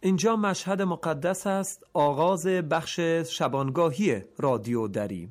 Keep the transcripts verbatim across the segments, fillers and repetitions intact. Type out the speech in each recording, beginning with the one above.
اینجا مشهد مقدس است، آغاز بخش شبانگاهی رادیو دری.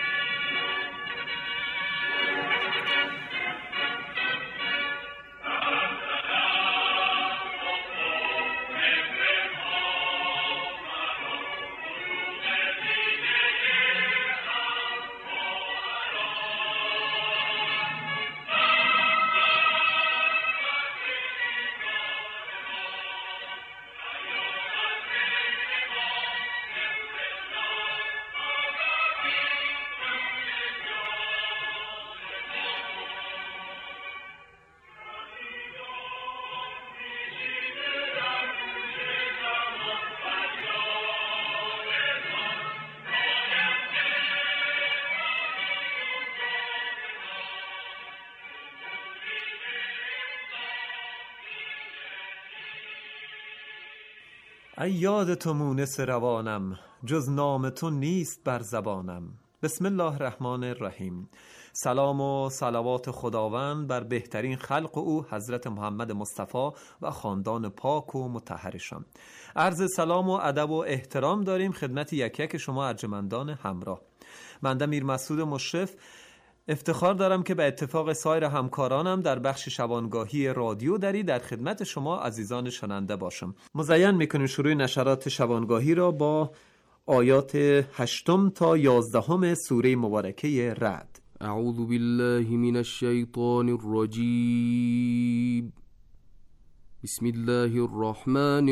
ای یاد تو مونس روانم، جز نام تو نیست بر زبانم. بسم الله الرحمن الرحیم. سلام و صلوات خداوند بر بهترین خلق او حضرت محمد مصطفی و خاندان پاک و مطهرشان. عرض سلام و ادب و احترام داریم خدمت یک یک شما ارجمندان همراه. بنده میر مسعود مشرف افتخار دارم که به اتفاق سایر همکارانم در بخش شبانگاهی رادیو دری در خدمت شما عزیزان شنونده باشم. مزین میکنیم شروع نشرات شبانگاهی را با آیات هشتم تا یازدهم سوره مبارکه رعد. اعوذ بالله من الشیطان الرجیم. بسم الله الرحمن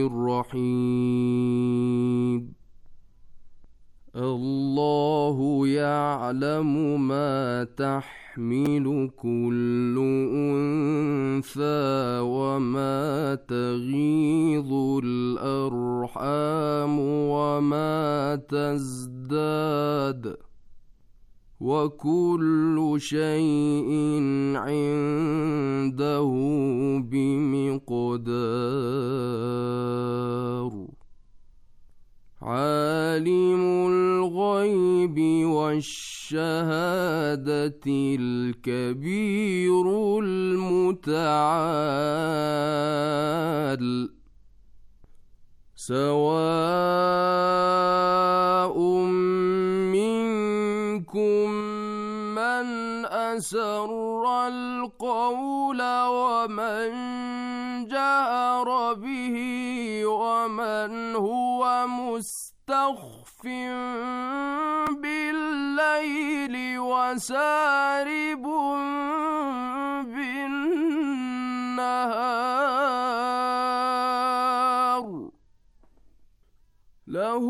الرحیم. الله يعلم ما تحمل كل أنثى وما تغيض الأرحام وما تزداد وكل شيء عنده بمقدار. عالم الغيب والشهادة الكبير المتعال. سواء منكم من أسر القول ومن جهر به ومن هو مستخف بالليل وسارب بالنهار. له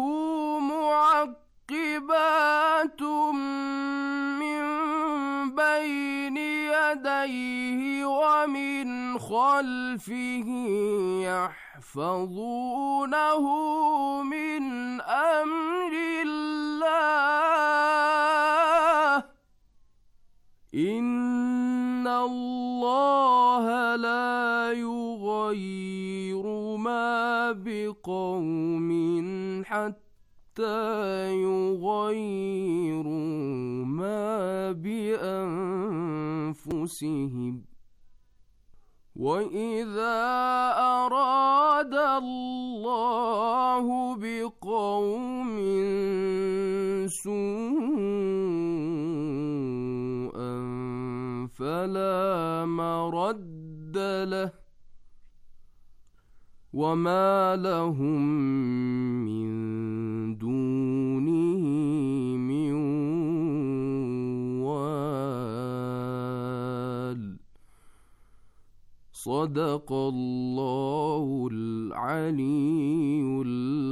معقبات من بين يديه ومن خلفه يحفظونه من أمر الله. إن الله لا يغير ما بقوم حتى يغيروا ما بأنفسهم. وإذا أراد الله بقوم سوءا فلا مرد له وما لهم من دونه من وال. صدق الله العلی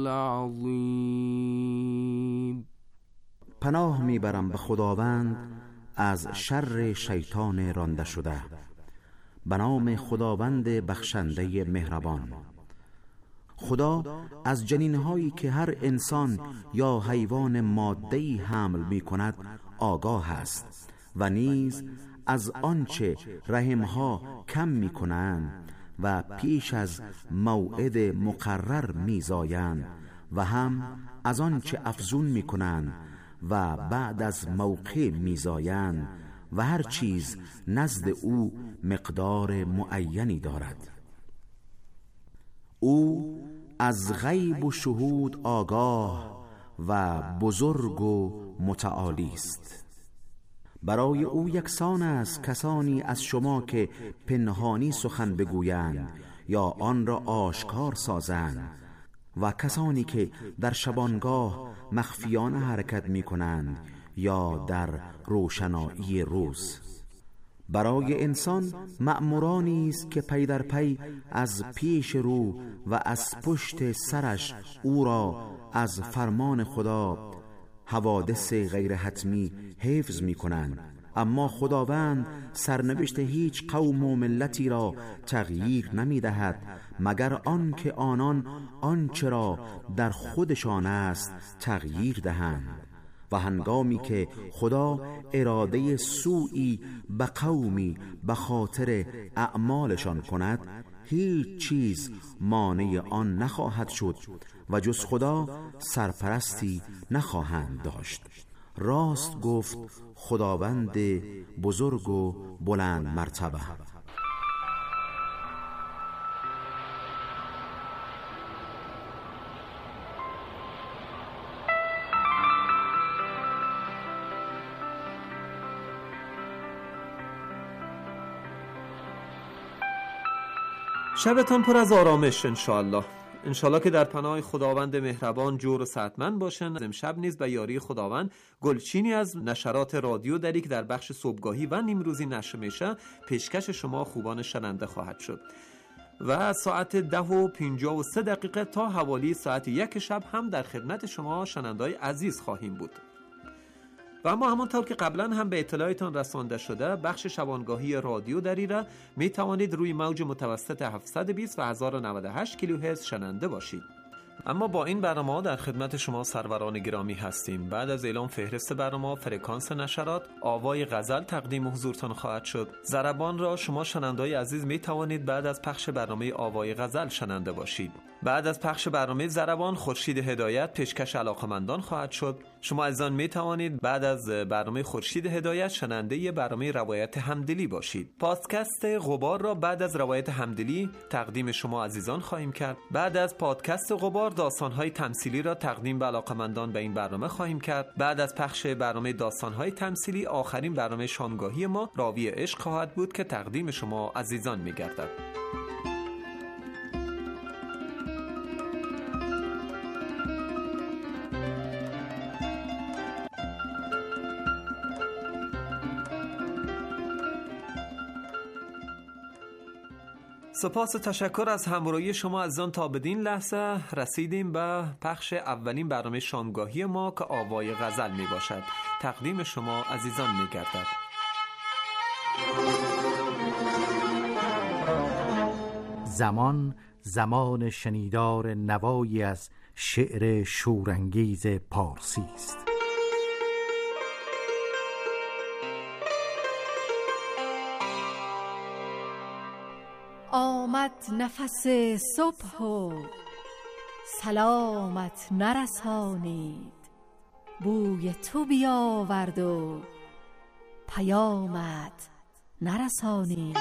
العظیم. پناه میبرم به خداوند از شر شیطان رانده شده. به نام خداوند بخشنده مهربان. خدا از جنینهایی که هر انسان یا حیوان ماده‌ای حمل می‌کند آگاه است و نیز از آنچه رحمها کم می‌کنند و پیش از موعد مقرر می‌زایند و هم از آنچه افزون می‌کنند و بعد از موقع می‌زایند و هر چیز نزد او مقدار معینی دارد. او از غیب و شهود آگاه و بزرگ و متعالی است. برای او یکسان است کسانی از شما که پنهانی سخن بگویند یا آن را آشکار سازند و کسانی که در شبانگاه مخفیانه حرکت می کنند یا در روشنایی روز. برای انسان مأمورانی است که پی در پی از پیش رو و از پشت سرش او را از فرمان خدا حوادث غیر حتمی حفظ می کنند، اما خداوند سرنوشت هیچ قوم و ملتی را تغییر نمی دهد مگر آن که آنان آنچه را در خودشان است تغییر دهند. و هنگامی که خدا اراده سوئی به قومی به خاطر اعمالشان کند، هیچ چیز مانع آن نخواهد شد و جز خدا سرپرستی نخواهند داشت. راست گفت خداوند بزرگ و بلند مرتبه. شبتان پر از آرامش انشاءالله. انشاءالله که در پناه خداوند مهربان جور و صحتمند باشن. امشب نیز به یاری خداوند گلچینی از نشرات رادیو دری که در بخش صبحگاهی و نیمروزی نشر میشه پیشکش شما خوبان شنونده خواهد شد و ساعت ده و پنجاه و سه دقیقه تا حوالی ساعت یک شب هم در خدمت شما شنونده‌های عزیز خواهیم بود. و اما همانطور که قبلا هم به اطلاعتان رسانده شده، بخش شبانگاهی رادیو دری را می توانید روی موج متوسط هفتصد و بیست و هزار و نود و هشت کیلوهرتز شنونده باشید. اما با این برنامه در خدمت شما سروران گرامی هستیم. بعد از اعلام فهرست برنامه، فرکانس نشرات آوای غزل تقدیم حضورتان خواهد شد. ضربان را شما شنونده‌های عزیز می توانید بعد از پخش برنامه آوای غزل شنونده باشید. بعد از پخش برنامه ضربان خورشید هدایت پیشکش علاقمندان خواهد شد. شما عزیزان می توانید بعد از برنامه خورشید هدایت شنونده برنامه روایت همدلی باشید. پادکست غبار را بعد از روایت همدلی تقدیم شما عزیزان خواهیم کرد. بعد از پادکست غبار داستان‌های تمثیلی را تقدیم به علاقمندان به این برنامه خواهیم کرد. بعد از پخش برنامه داستان‌های تمثیلی آخرین برنامه شامگاهی ما راوی عشق خواهد بود که تقدیم شما عزیزان می‌گردد. سپاس و تشکر از همراهی شما عزیزان. تا بدین لحظه رسیدیم به پخش اولین برنامه شامگاهی ما که آوای غزل می باشد. تقدیم شما عزیزان می گردد. زمان زمان شنیدار نوایی از شعر شورانگیز پارسی است. آمد نفس صبح و سلامت نرسانید، بوی تو بیاورد و پیامت نرسانید.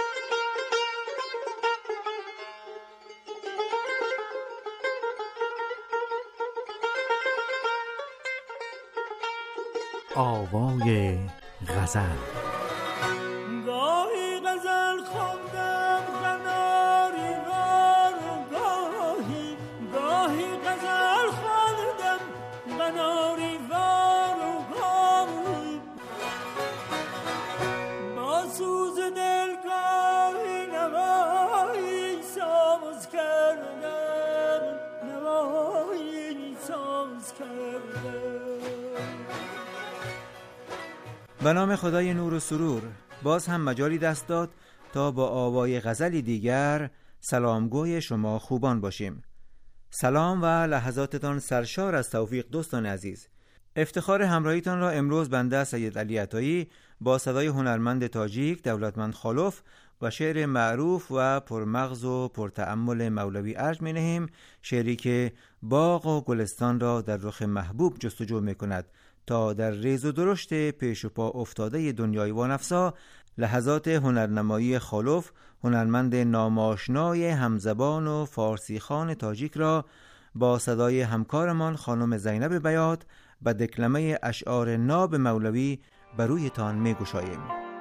آوای غزل. به نام خدای نور و سرور. باز هم مجالی دست داد تا با آوای غزلی دیگر سلامگوی شما خوبان باشیم. سلام و لحظاتتان سرشار از توفیق دوستان عزیز. افتخار همراهیتان را امروز بنده سید علی عطایی با صدای هنرمند تاجیک دولتمند خالف و شعر معروف و پرمغز و پرتأمل مولوی ارج می نهیم، شعری که باغ و گلستان را در رخ محبوب جستجو می کند تا در ریز و درشت پیش و پا افتاده دنیای وانفسا لحظات هنرنمایی خالف، هنرمند ناماشنای همزبان و فارسی خوان تاجیک را با صدای همکارمان خانم زینب بیات و دکلمه اشعار ناب مولوی بر رویتان می گشاییم.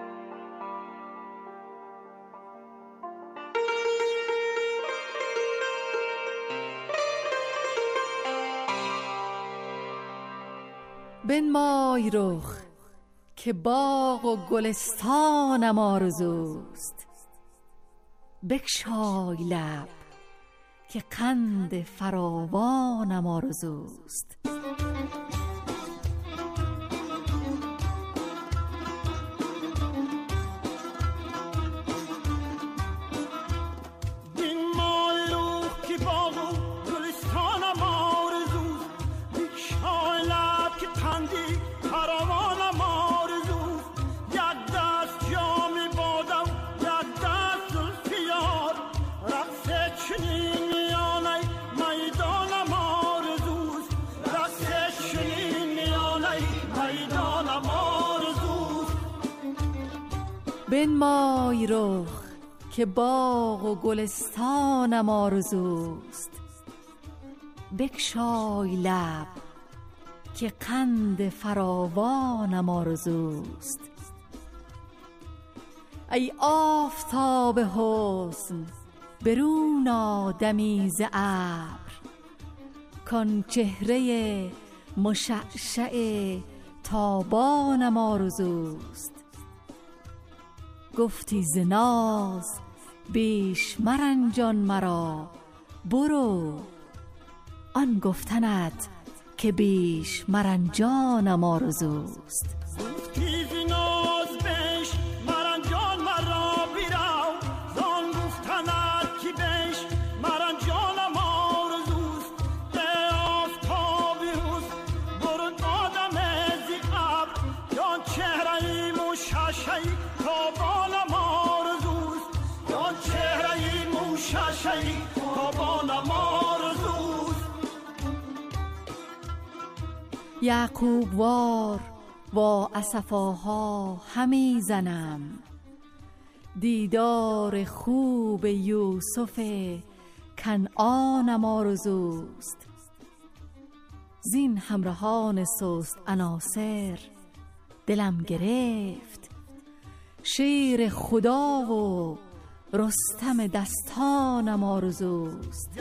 بنمای رخ که باغ و گلستانم آرزوست، بگشای لب که قند فراوانم آرزوست. بنمای رخ که باغ و گلستانم آرزوست، بگشای لب که قند فراوانم آرزوست. ای آفتاب حسن برون آدمی ز ابر، کان چهره مشعشع تابانم آرزوست. گفتی ز ناز بیش مرنجان مرا، برو آن گفتنت که بیش مرنجانم آرزوست. گفتی ز ناز بیش مرنجان مرا، بیرو زان گفتنت که بیش مرنجانم آرزوست. ای آفتابی حسن برون آدم ز ابر، جان چهره مشعشع تابانم آرزوست. جان چهره مشعشع تابانم آرزوست. یعقوب وار با اسفاها همی زنم، دیدار خوب یوسف کنعانم آرزوست. زین همراهان سست عناصر دلم گرفت، شیر خدا و رستم دستانم آرزوست.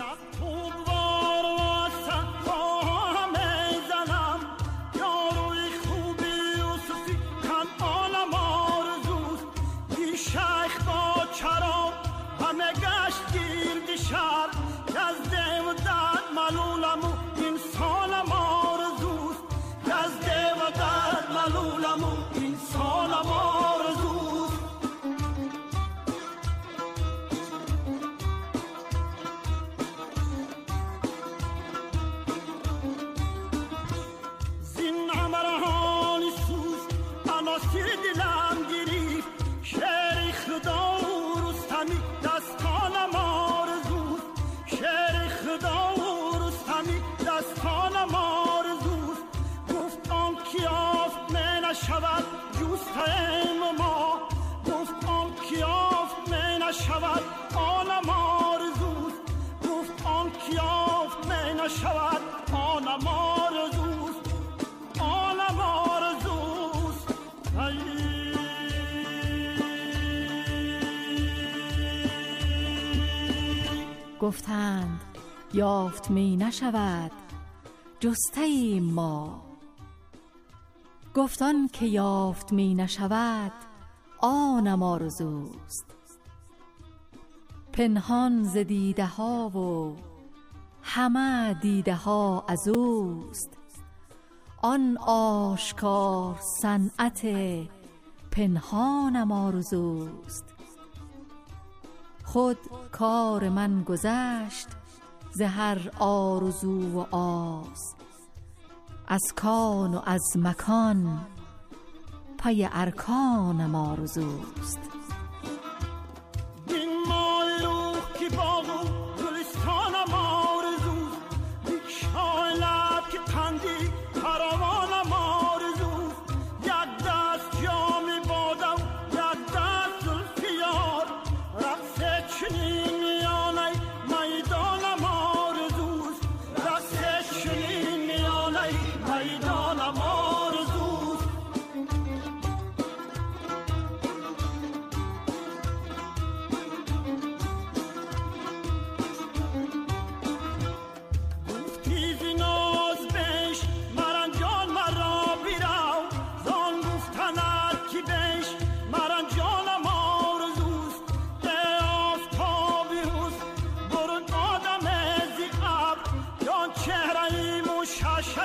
شود جوستیم ما، گفت آن کیافت می نشود آنم آرزوست. گفت آن کیافت می نشود آنم آرزوست، آنم آرزوست. گفتند یافت می نشود جستیم ما، گفتان که یافت می نشود آنم آرزوست. پنهان ز دیده ها و همه دیده ها از اوست، آن آشکار صنعت پنهانم آرزوست. خود کار من گذشت ز هر آرزو و آز، از کان و از مکان پی ارکانم آرزوست. این مایلو که باغ و گلستانم آرزوست، بگشای لب که تندی فراوانم آرزوست. یک دست جام باده و یک دست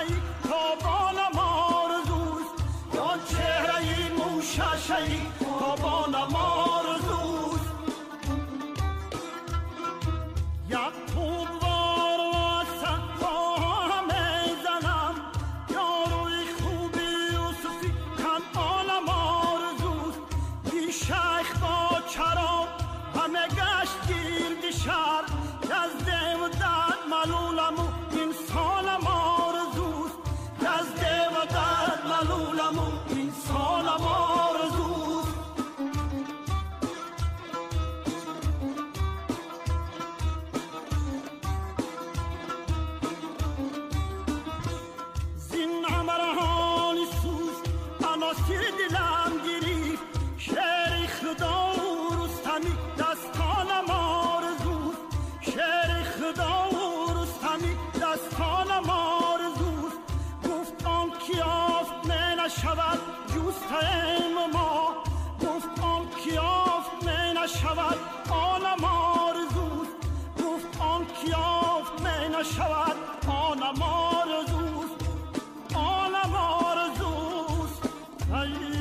موششی تابانم آرزوست یا چهره موششی تابانم آرزوست یک خوبوار واسه خواهم زنم یا روی خوبی یوسفی کنانم آرزوست بی شیخ با چرا همه گشت گیرد شهر یزده و درد ملولم و انسانم آرزوست یزده و درد ملولم و انسانم آرزوست زین عمرهانی سوز عناصر دلم گریفت شعر خدا و رستمی دستانم آرزوست شعر خدا و رستمی دستانم آرزوست گفت آن کی یافت می نشود جوستیم ما گفت آن کی یافت می نشود آنم آرزوست گفت آن کی یافت می نشود آنم آرزوست آنم آرزوست ای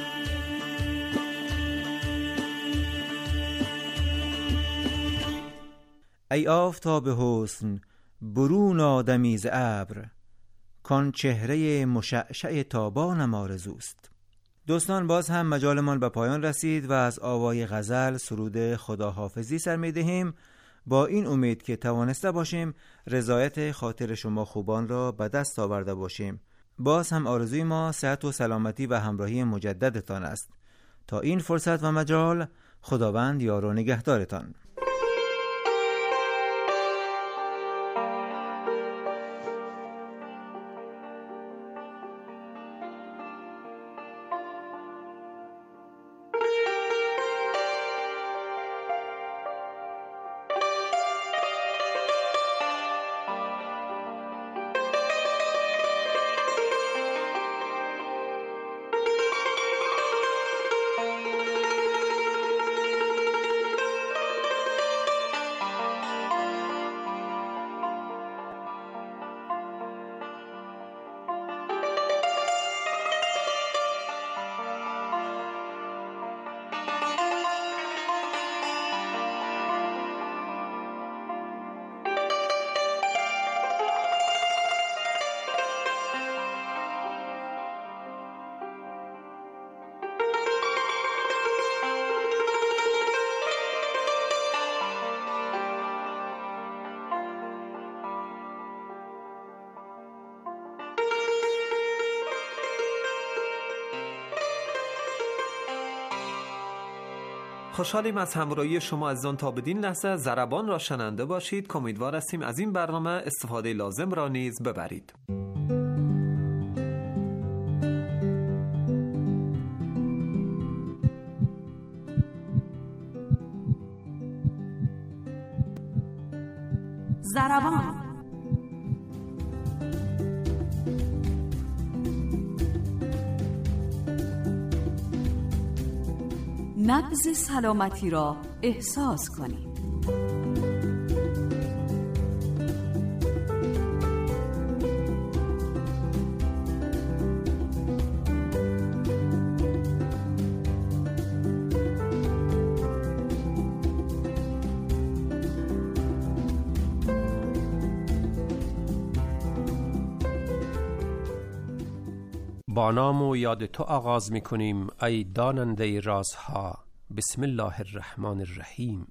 ای آفتاب حسن برون آدمی ز ابر کان چهره مشعشع تابانم آرزوست. دوستان باز هم مجالمان به پایان رسید و از آوای غزل سرود خداحافظی سر می دهیم با این امید که توانسته باشیم رضایت خاطر شما خوبان را به دست آورده باشیم. باز هم آرزوی ما صحت و سلامتی و همراهی مجددتان است. تا این فرصت و مجال خداوند یار و نگهدارتان. خوشحالیم از همراهی شما عزیزان. تا بدین لحظه ضربان را شنونده باشید که امیدوار هستیم از این برنامه استفاده لازم را نیز ببرید. ضربان نبض سلامتی را احساس کنید. با نام و یاد تو آغاز می کنیم ای داننده رازها. بسم الله الرحمن الرحیم.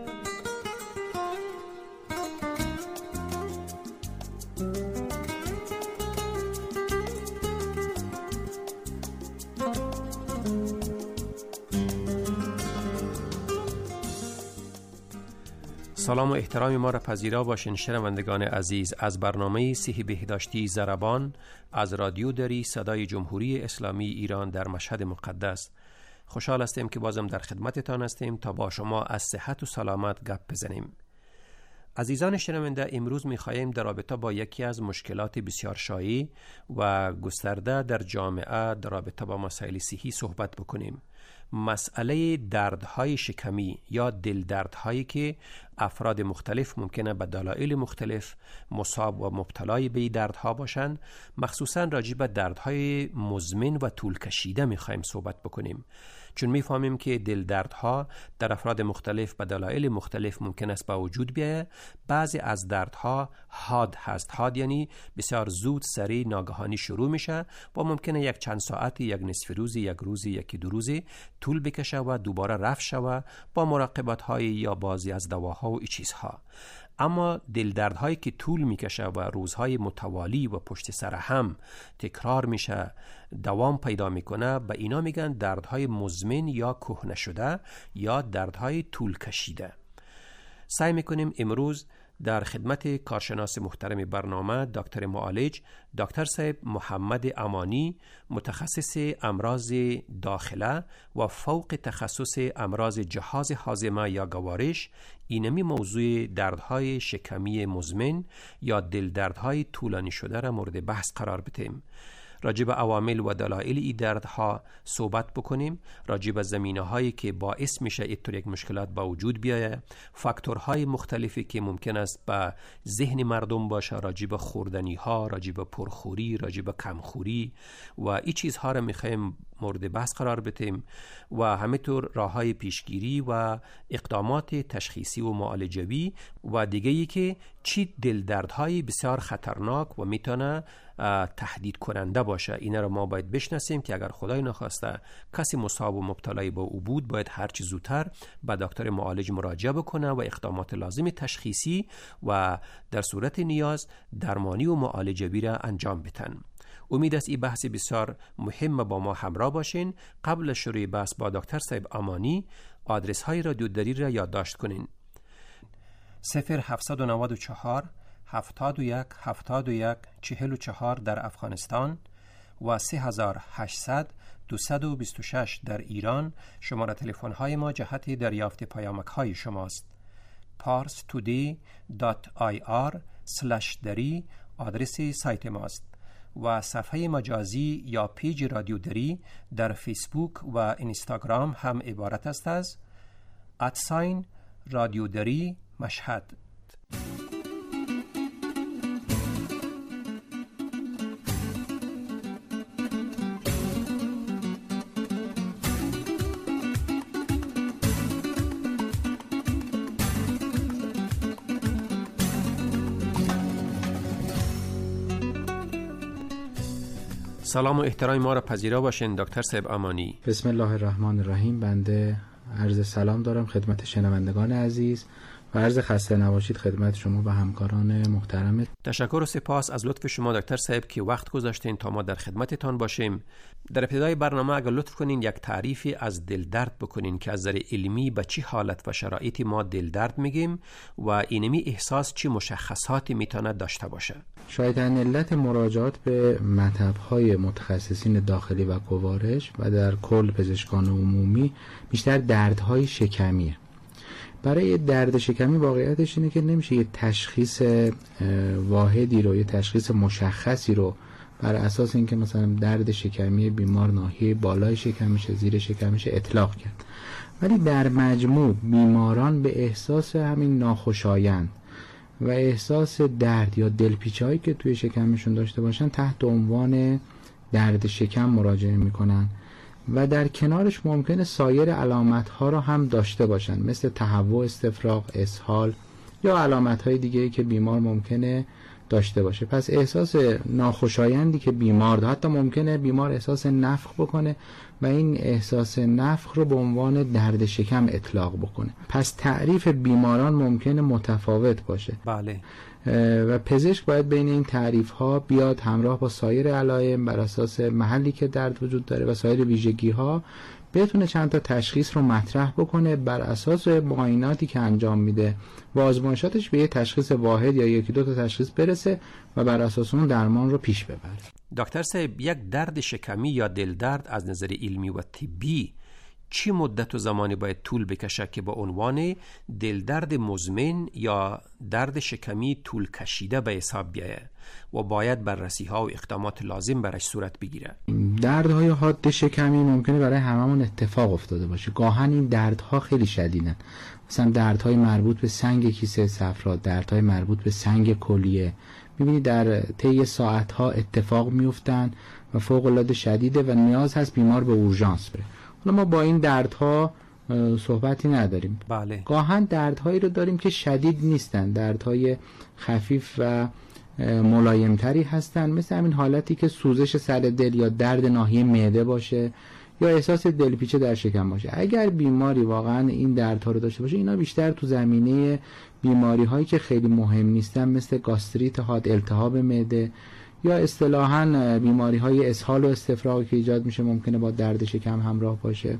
سلام و احترام ما را پذیرا باشین شنوندگان عزیز از برنامه صحی بهداشتی ضربان از رادیو دری صدای جمهوری اسلامی ایران در مشهد مقدس. خوشحال هستیم که بازم در خدمتتان هستیم تا با شما از صحت و سلامت گپ بزنیم. عزیزان شنونده، امروز می‌خواهیم در رابطه با یکی از مشکلات بسیار شایع و گسترده در جامعه در رابطه با مسائل صحی صحبت بکنیم. مسئله دردهای شکمی یا دل دردهایی که افراد مختلف ممکنه به دلایل مختلف مصاب و مبتلای به دردها باشند، مخصوصا راجع به دردهای مزمن و طول کشیده میخوایم صحبت بکنیم، چون میفهمیم که دل دردها در افراد مختلف به دلایل مختلف ممکن است به وجود بیاید. بعضی از دردها حاد هست. حاد یعنی بسیار زود، سریع، ناگهانی شروع میشه و ممکنه یک چند ساعتی، یک نصف روزی، یک روزی، یکی دو روزی طول بکشه و دوباره رفع شود با مراقبت های یا بازی از دواها و ای چیزها. اما دل دردهایی که طول میکشه و روزهای متوالی و پشت سر هم تکرار میشه، دوام پیدا میکنه، به اینا میگن دردهای مزمن یا کهنه شده یا دردهای طول کشیده. سعی میکنیم امروز در خدمت کارشناس محترم برنامه دکتر معالج دکتر صاحب محمد امانی، متخصص امراض داخله و فوق تخصص امراض جهاز هاضمه یا گوارش، اینمی موضوع دردهای شکمی مزمن یا دل دردهای طولانی شده را مورد بحث قرار بدیم. راجع به عوامل و دلایل این دردها صحبت بکنیم، راجع به زمینه‌هایی که باعث میشه اینطور یک مشکلات با وجود بیاید، فاکتورهای مختلفی که ممکن است به ذهن مردم باشه، راجع به خوردنی‌ها، راجع به پرخوری، راجع به کمخوری و این چیزها را می‌خوایم مورد بحث قرار بدیم و همینطور راه‌های پیشگیری و اقدامات تشخیصی و معالجوی و دیگه‌ای که چی دل دردهای بسیار خطرناک و میتونه تهدید کننده باشه. اینا رو ما باید بشناسیم که اگر خدای نخواسته کسی مصاب و مبتلای با او بود، باید هر چه زودتر به دکتر معالج مراجعه بکنه و اقدامات لازم تشخیصی و در صورت نیاز درمانی و معالجوی را انجام بدن. امید است این بحث بسیار مهم با ما همراه باشین. قبل شروع بحث با دکتر صاحب امانی آدرس های رادیوداری را یادداشت کنین: صفر هفتصد و نود و چهار هفتاد و یک هفتاد و یک چهل و چهار در افغانستان و سه هزار و هشتصد دویست و بیست و شش در ایران. شماره تلفن های ما جهت دریافت پیامک های شماست. پارس تودی دات آی آر سلش دری آدرس سایت ماست و صفحه مجازی یا پیج رادیو دری در فیسبوک و اینستاگرام هم عبارت است از ادساین رادیو دری مشهد. سلام و احترام ما را پذیرا باشین دکتر صاحب امانی. بسم الله الرحمن الرحیم. بنده عرض سلام دارم خدمت شنوندگان عزیز و عرض خسته نباشید خدمت شما و همکاران محترم. تشکر و سپاس از لطف شما دکتر صاحب که وقت گذاشتین تا ما در خدمتتان باشیم. در ابتدای برنامه اگر لطف کنین یک تعریفی از دل درد بکنین که از نظر علمی به چی حالت و شرایطی ما دل درد میگیم و اینمی احساس چی مشخصاتی میتونه داشته باشه. شایدن علت مراجعات به مطب‌های متخصصین داخلی و گوارش و در کل پزشکان عمومی بیشتر دردهای شکمیه. برای درد شکمی واقعیتش اینه که نمیشه یه تشخیص واحدی رو، یه تشخیص مشخصی رو بر اساس اینکه مثلا درد شکمی بیمار ناحیه بالای شکمشه، زیر شکمشه اطلاق کرد. ولی در مجموع بیماران به احساس همین ناخوشایند و احساس درد یا دلپیچه‌هایی که توی شکمشون داشته باشن تحت عنوان درد شکم مراجعه میکنن و در کنارش ممکنه سایر علامت‌ها رو هم داشته باشن، مثل تهوع، استفراغ، اسهال یا علامت‌های دیگه‌ای که بیمار ممکنه داشته باشه. پس احساس ناخوشایندی که بیمار داره، حتی ممکنه بیمار احساس نفخ بکنه و این احساس نفخ رو به عنوان درد شکم اطلاق بکنه. پس تعریف بیماران ممکنه متفاوت باشه. بله. و پزشک باید بین این تعریف ها بیاد همراه با سایر علائم بر اساس محلی که درد وجود داره و سایر ویژگی ها بتونه چند تا تشخیص رو مطرح بکنه، بر اساس معایناتی که انجام میده و آزمایشاتش به یه تشخیص واحد یا یکی دو تا تشخیص برسه و بر اساس اون درمان رو پیش ببره. دکتر صاحب، یک درد شکمی یا دل درد از نظر علمی و طبی چی مدت و زمانی باید طول بکشه که با عنوان دلدرد مزمن یا درد شکمی طول کشیده به حساب بیایه و باید بررسی ها و اقدامات لازم برش صورت بگیره؟ دردهای حاد شکمی ممکنه برای هممون اتفاق افتاده باشه. گاهن این دردها خیلی شدیدن، مثلا دردهای مربوط به سنگ کیسه صفرا، دردهای مربوط به سنگ کلیه، میبینید در طی ساعتها اتفاق میفتن و فوق العاده شدیده و نیاز هست بیمار به اورژانس بره. حالا ما با این دردها صحبتی نداریم. بله. گاهن دردهایی رو داریم که شدید نیستن، دردهای خفیف و ملایمتری هستن، مثل همین حالتی که سوزش سر دل یا درد ناحیه معده باشه یا احساس دلپیچه در شکم باشه. اگر بیماری واقعا این دردها رو داشته باشه، اینا بیشتر تو زمینه بیماری هایی که خیلی مهم نیستن، مثل گاستریت حاد، التهاب معده، یا اصطلاحاً بیماری های اسهال و استفراغ که ایجاد میشه ممکنه با درد شکم همراه باشه،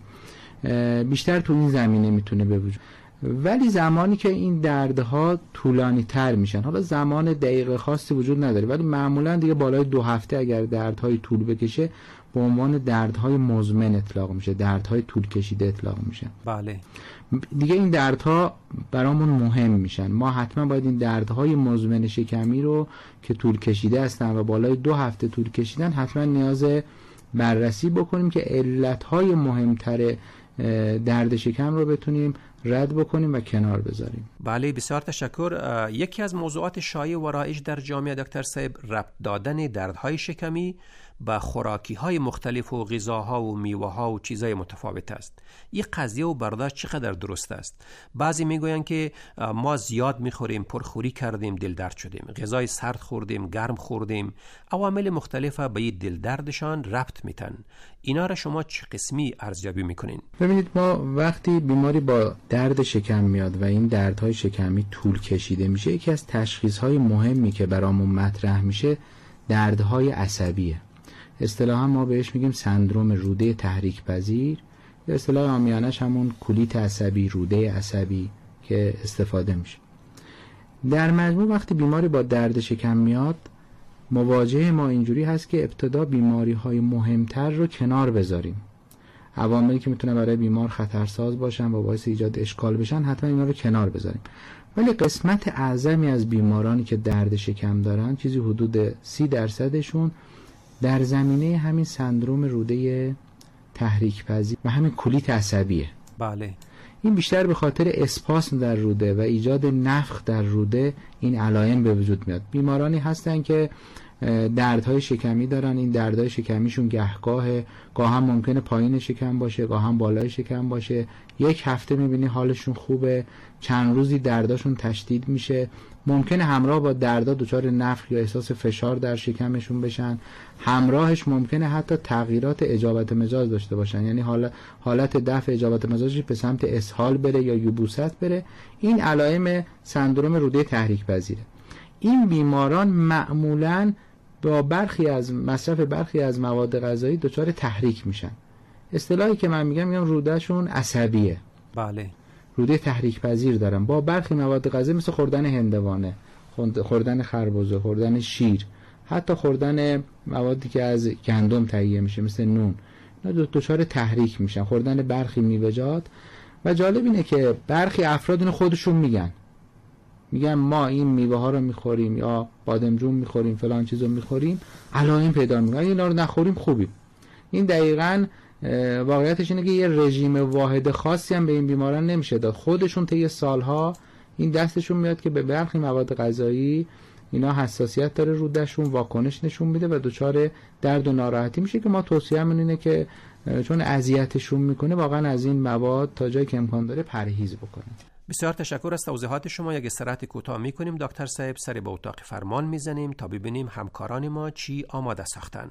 بیشتر تو این زمینه میتونه به وجود. ولی زمانی که این دردها طولانی تر میشن، حالا زمان دقیق خاصی وجود نداره، ولی معمولا دیگه بالای دو هفته اگر دردهای طول بکشه به عنوان دردهای مزمن اطلاق میشه، دردهای طول کشیده اطلاق میشه. بله. دیگه این دردها برامون مهم میشن. ما حتما باید این دردهای مزمن شکمی رو که طول کشیده هستن و بالای دو هفته طول کشیدن حتما نیاز بررسی بکنیم که علتهای مهمتر درد شکم رو بتونیم رد بکنیم و کنار بذاریم. بله، بسیار تشکر. یکی از موضوعات شایع و رایج در جامعه دکتر صاحب ربط دادن دردهای شکمی با خوراکی های مختلف و غذاها و میوه ها و چیزهای متفاوت است. این قضیه و برداشت چقدر درست است؟ بعضی میگویند که ما زیاد میخوریم، پرخوری کردیم، دل درد شدیم، غذای سرد خوردیم، گرم خوردیم، عوامل مختلف به این دل دردشان ربط میتن. اینا را شما چه قسمی ارزیابی میکنین؟ ببینید، ما وقتی بیماری با درد شکم میاد و این دردهای شکمی طول کشیده میشه، یکی از تشخیصهای مهمی که برامون مطرح میشه دردهای عصبیه. اصطلاحا ما بهش میگیم سندروم روده تحریک پذیر، یا اصطلاح عامیانش همون کولیت عصبی، روده عصبی که استفاده میشه. در مجموع وقتی بیماری با درد شکم میاد، مواجهه ما اینجوری هست که ابتدا بیماری های مهمتر رو کنار بذاریم. عواملی که میتونه برای بیمار خطرساز باشن و باعث ایجاد اشکال بشن حتما اینا رو کنار بذاریم. ولی قسمت اعظمی از بیمارانی که درد شکم دارن، چیزی حدود سی درصدشون در زمینه همین سندروم روده تحریک پذیر و همین کولیت عصبیه. بله. این بیشتر به خاطر اسپاسم در روده و ایجاد نفخ در روده این علائم به وجود میاد. بیمارانی هستن که دردهای شکمی دارن، این دردهای شکمیشون گهگاه گاه هم ممکنه پایین شکم باشه، گاه هم بالای شکم باشه. یک هفته میبینی حالشون خوبه، چند روزی درداشون تشدید میشه، ممکنه همراه با دردا دچار نفخ یا احساس فشار در شکمشون بشن، همراهش ممکنه حتی تغییرات اجابت مزاج داشته باشن، یعنی حالت حالت دفع اجابت مزاجش به سمت اسهال بره یا یبوست بره. این علائم سندروم روده تحریک پذیره. این بیماران معمولاً با برخی از مصرف برخی از مواد غذایی دچار تحریک میشن. اصطلاحی که من میگم میگم رودهشون عصبیه. بله. روده تحریک پذیر دارن با برخی مواد غذایی مثل خوردن هندوانه، خوردن خربزه، خوردن شیر، حتی خوردن موادی که از گندم تهیه میشه مثل نون، اینا دچار تحریک میشن. خوردن برخی میوه‌جات. و جالب اینه که برخی افراد اینو خودشون میگن میگن ما این میوه ها رو میخوریم یا بادمجون میخوریم، فلان چیزو میخوریم، علائم پیدا میکنه، اینا رو نخوریم خوبیم. این دقیقاً واقعیتش اینه که یه رژیم واحد خاصی هم به این بیماران نمیشه داد. خودشون طی سالها این دستشون میاد که به برخی مواد غذایی اینا حساسیت داره، رودهشون واکنش نشون میده و دچار درد و ناراحتی میشه که ما توصیه‌مون اینه که چون اذیتشون میکنه واقعا از این مواد تا جایی که امکان داره پرهیز بکنیم. بسیار تشکر از توضیحات شما. یک استراحت کوتاه میکنیم دکتر صاحب، سری به اتاق فرمان میزنیم تا ببینیم همکاران ما چی آماده ساختن.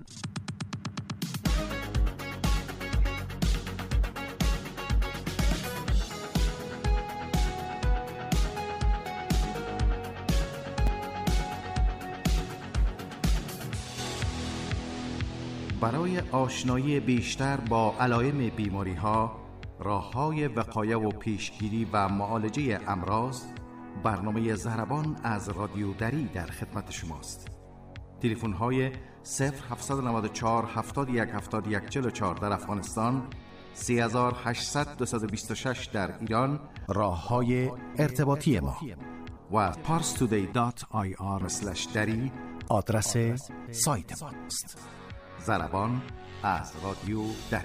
برای آشنایی بیشتر با علائم بیماری‌ها، راه‌های وقایع و پیشگیری و معالجه امراض، برنامه ضربان از رادیو دری در خدمت شماست. تلفن‌های صفر هفت نه چهار هفت یک هفت یک چهار چهار در افغانستان سه هزار و هشتصد دویست و بیست و شش در ایران. راه های ارتباطی ما و پارستودی دات آی آر اسلش دری آدرس سایت ماست. ضربان از رادیو دری.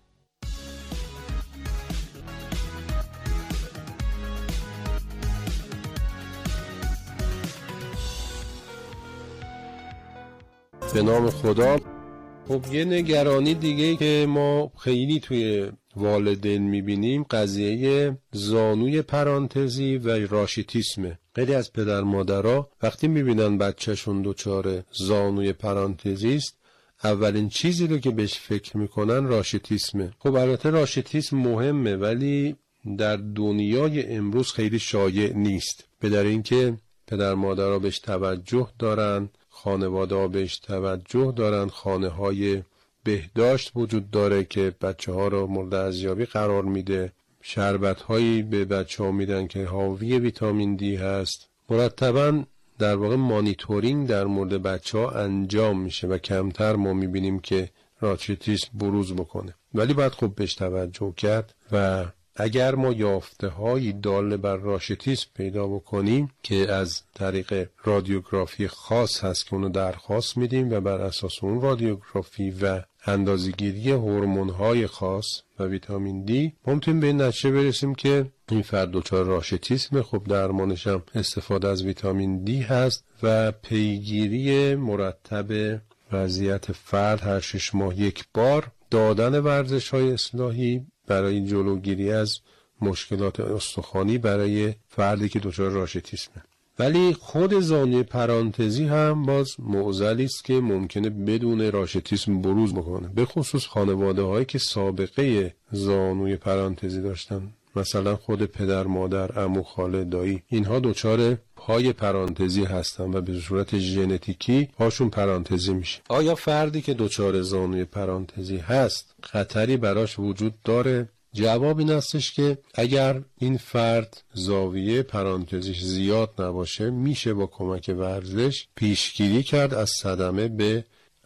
به نام خدا. خب یه نگرانی دیگه که ما خیلی توی والدین میبینیم قضیه زانوی پرانتزی و راشیتیسمه. خیلی از پدر مادرها وقتی میبینن بچهشون دچار زانوی پرانتزی است، اولین چیزی رو که بهش فکر میکنن راشیتیسمه. خب البته راشیتیسم مهمه ولی در دنیای امروز خیلی شایع نیست، به دلیل اینکه پدر مادرها بهش توجه دارن، خانواده ها بهش توجه دارن، خانه های بهداشت وجود داره که بچه ها رو مورد ارزیابی قرار میده، شربت هایی به بچه ها میدن که حاوی ویتامین دی هست. مرتباً در واقع مانیتورینگ در مورد بچه ها انجام میشه و کمتر ما میبینیم که راشیتیسم بروز بکنه، ولی باید خوب بهش توجه کرد و اگر ما یافته هایی دال بر راشیتیسم پیدا بکنیم که از طریق رادیوگرافی خاص هست که اونو درخواست میدیم و بر اساس اون رادیوگرافی و اندازه‌گیری هورمون‌های خاص و ویتامین دی ممکن به نتیجه برسیم که این فرد دچار راشیتیسم. خب درمانش هم استفاده از ویتامین دی هست و پیگیری مرتب وضعیت فرد هر شش ماه یک بار، دادن ورزش‌های اصلاحی برای جلوگیری از مشکلات استخوانی برای فردی که دچار راشیتیسمه. ولی خود زانوی پرانتزی هم باز معضلی است که ممکنه بدون راشیتیسم بروز بکنه، به خصوص خانواده هایی که سابقه زانوی پرانتزی داشتن، مثلا خود پدر، مادر، عمو، خاله، دایی، اینها دچار پای پرانتزی هستن و به صورت ژنتیکی پاشون پرانتزی میشه. آیا فردی که دچار زانوی پرانتزی هست خطری براش وجود داره؟ جواب این هستش که اگر این فرد زاویه پرانتزیش زیاد نباشه میشه با کمک ورزش پیشگیری کرد از صدمه به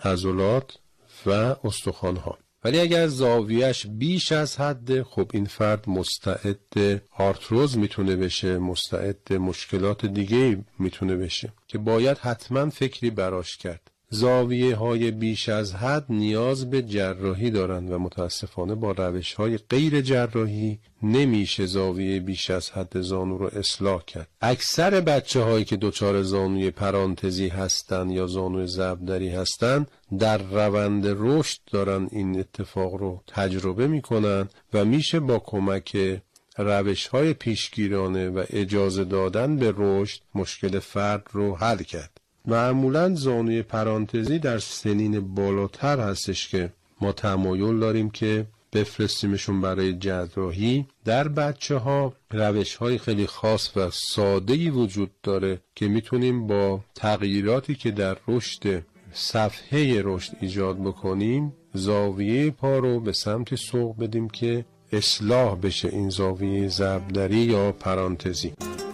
عضلات و استخوان‌ها. ولی اگر زاویهش بیش از حد، خب این فرد مستعد آرتروز میتونه بشه، مستعد مشکلات دیگه میتونه بشه که باید حتما فکری براش کرد. زاویه های بیش از حد نیاز به جراحی دارند و متاسفانه با روش های غیر جراحی نمیشه زاویه بیش از حد زانو رو اصلاح کرد. اکثر بچه هایی که دچار زانوی پرانتزی هستن یا زانوی ضربدری هستن در روند رشد دارن این اتفاق رو تجربه میکنن و میشه با کمک روش های پیشگیرانه و اجازه دادن به رشد مشکل فرد رو حل کرد. معمولاً زانوی پرانتزی در سنین بالاتر هستش که ما تمایل داریم که بفرستیمشون برای جراحی. در بچه ها روش های خیلی خاص و ساده‌ای وجود داره که میتونیم با تغییراتی که در رشد صفحه رشد ایجاد بکنیم زاویه پا رو به سمت سوق بدیم که اصلاح بشه این زاویه ضربدری یا پرانتزی.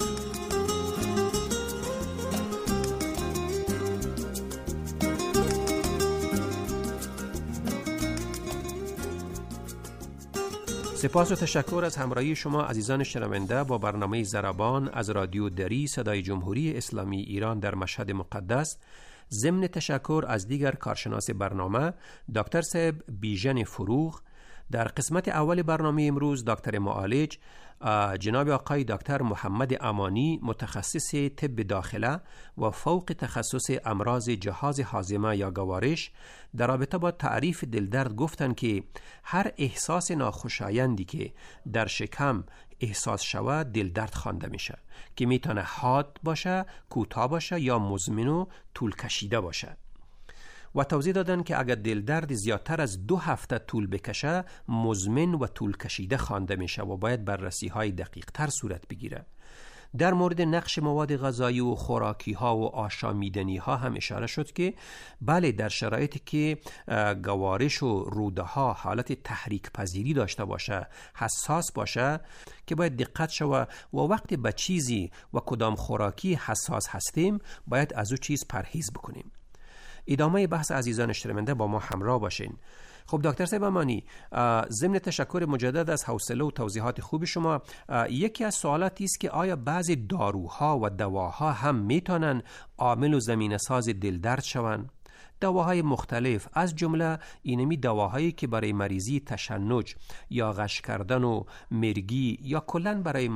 سپاس و تشکر از همراهی شما عزیزان شنونده با برنامه ضربان از رادیو دری صدای جمهوری اسلامی ایران در مشهد مقدس. ضمن تشکر از دیگر کارشناس برنامه دکتر صاحب بیژن فروغ. در قسمت اول برنامه امروز دکتر معالج جناب آقای دکتر محمد امانی متخصص طب داخله و فوق تخصص امراض جهاز هاضمه یا گوارش در رابطه با تعریف دلدرد گفتند که هر احساس ناخوشایندی که در شکم احساس شود دلدرد خوانده میشه که میتونه حاد باشه، کوتاه باشه یا مزمن و طول کشیده باشه. و توضیح دادن که اگر دلدرد زیادتر از دو هفته طول بکشه مزمن و طول کشیده خوانده میشه و باید بررسی های دقیق تر صورت بگیره. در مورد نقش مواد غذایی و خوراکی ها و آشامیدنی ها هم اشاره شد که بله در شرایطی که گوارش و روده ها حالت تحریک پذیری داشته باشه، حساس باشه، که باید دقت شود و وقتی به چیزی و کدام خوراکی حساس هستیم باید از او چیز پرهیز بکنیم. ادامه بحث عزیزان شنونده با ما همراه باشین. خب دکتر صاحب امانی، ضمن تشکر مجدد از حوصله و توضیحات خوب شما، یکی از سوالاتی است که آیا بعضی داروها و دواها هم میتونن عامل و زمینه ساز دلدرد شوند؟ دواهای مختلف از جمله اینمی دواهایی که برای مریضی تشنج یا غش کردن و مرگی یا کلاً برای